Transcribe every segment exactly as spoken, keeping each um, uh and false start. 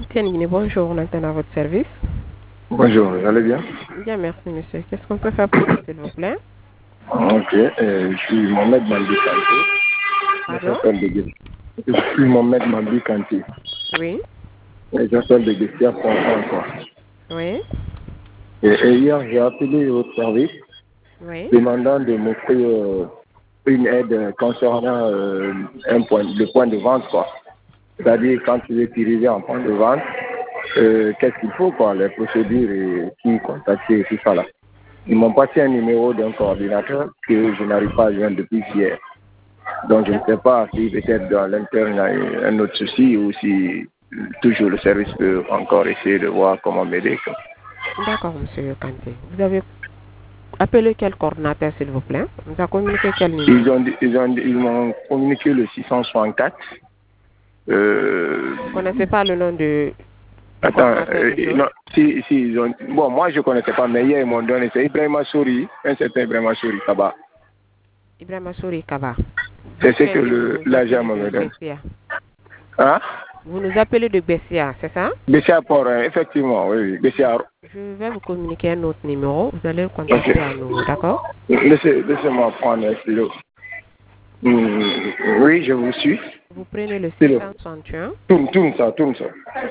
Tiens, bonjour, on entend à votre service. Bonjour, vous allez bien? Bien, merci monsieur. Qu'est-ce qu'on peut faire pour vous, s'il vous plaît? Ok, euh, je suis Mohamed Mambi Kanté. Pardon? Je suis Mohamed Mambi Kanté. Oui. Et j'appelle de Gestia pour quoi. Oui. Et, et hier, j'ai appelé votre service Oui. demandant de m'offrir euh, une aide concernant euh, un point, le point de vente, quoi. C'est-à-dire, quand tu veux utiliser un point de vente, euh, qu'est-ce qu'il faut, quoi, les procédures et qui contacter et tout ça, là. Ils m'ont passé un numéro d'un coordinateur que je n'arrive pas à joindre depuis hier. Donc, je ne sais pas si peut-être dans l'interne, il y a un autre souci ou si toujours le service peut encore essayer de voir comment m'aider. D'accord, monsieur Kanté. Vous avez appelé quel coordinateur, s'il vous plaît? Vous avez communiqué quel numéro? Ils ont, ils ont, ils m'ont communiqué le six cent soixante-quatre. Euh, Vous ne connaissez pas le nom de... Attends, euh, non, si, si, ils ont, bon, moi je ne connaissais pas, mais hier ils m'ont donné, c'est Ibrahima Souri, un certain Ibrahima Souri Kaba. Ibrahima Souri Kaba. C'est ce que l'agent m'a donné. Hein? Vous nous appelez de Bessia, c'est ça? Bessia Port, effectivement, oui, oui, Bessia. Je vais vous communiquer un autre numéro, vous allez le contacter okay. à nouveau, d'accord? Laissez, laissez-moi prendre un stylo. Mmh, oui, je vous suis. Vous prenez le six cent soixante et un. Tourne, tourne ça, tourne ça.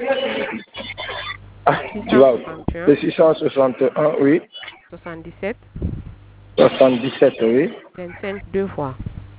Ah, tu vas. Le six cent soixante et un, oui. soixante-dix-sept. soixante-dix-sept, oui. vingt-cinq deux fois.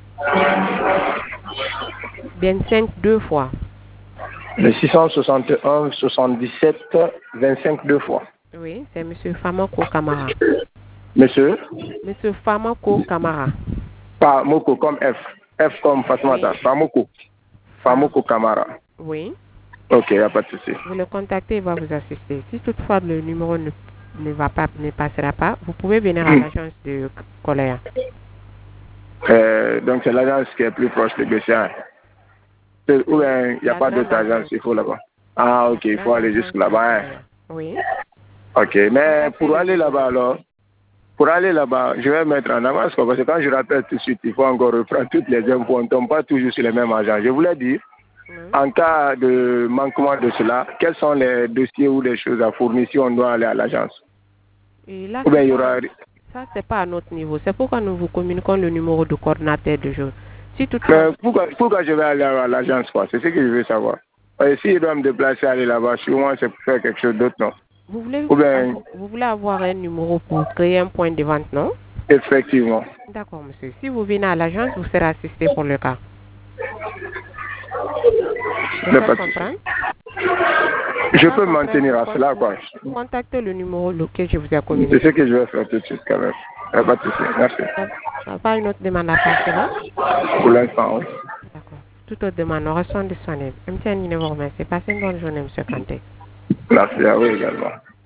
vingt-cinq deux fois. Le six cent soixante et un, soixante-dix-sept, vingt-cinq deux fois. Oui, c'est monsieur Famako Kamara. Monsieur? Monsieur Famako Kamara. Famoko comme F. F comme Fatmata. Oui. Famoko. Famoko Kamara. Oui. Ok, il n'y a pas de souci. Vous le contactez, il va vous assister. Si toutefois le numéro ne, ne va pas, ne passera pas, vous pouvez venir à l'agence de Colère. Euh, donc c'est l'agence qui est plus proche de Bessia. Ou il n'y a pas d'autre agence, il faut là-bas. Ah ok, il faut aller jusque là-bas. Hein. Oui. Ok, mais pour aller là-bas alors, pour aller là-bas, je vais mettre en avance, parce que quand je rappelle tout de suite, il faut encore reprendre toutes les infos, on ne tombe pas toujours sur les mêmes agents. Je voulais dire, oui. En cas de manquement de cela, quels sont les dossiers ou les choses à fournir si on doit aller à l'agence? Et là, ou bien il y aura... Ça, c'est pas à notre niveau. C'est pourquoi nous vous communiquons le numéro de coordinateur de jour. Si toutefois... Mais pourquoi, pourquoi je vais aller à l'agence, quoi? C'est ce que je veux savoir. Et si je dois me déplacer, aller là-bas, sûrement c'est pour faire quelque chose d'autre, non? Vous voulez, ou bien... vous voulez avoir un numéro pour créer un point de vente, non? Effectivement. D'accord, monsieur. Si vous venez à l'agence, vous serez assisté pour le cas. Je peux comprendre? Je peux maintenir à cela, quoi. Contactez le numéro que je vous ai communiqué. C'est ce que je vais faire tout de suite, quand même. Pas de souci. Merci. Pas une autre demande à passer là? Pour l'instant, oui. D'accord. Toute autre demande, nous restons disponibles. M T N, vous remercie. Passez une bonne journée, monsieur Kanté. Merci à vous également.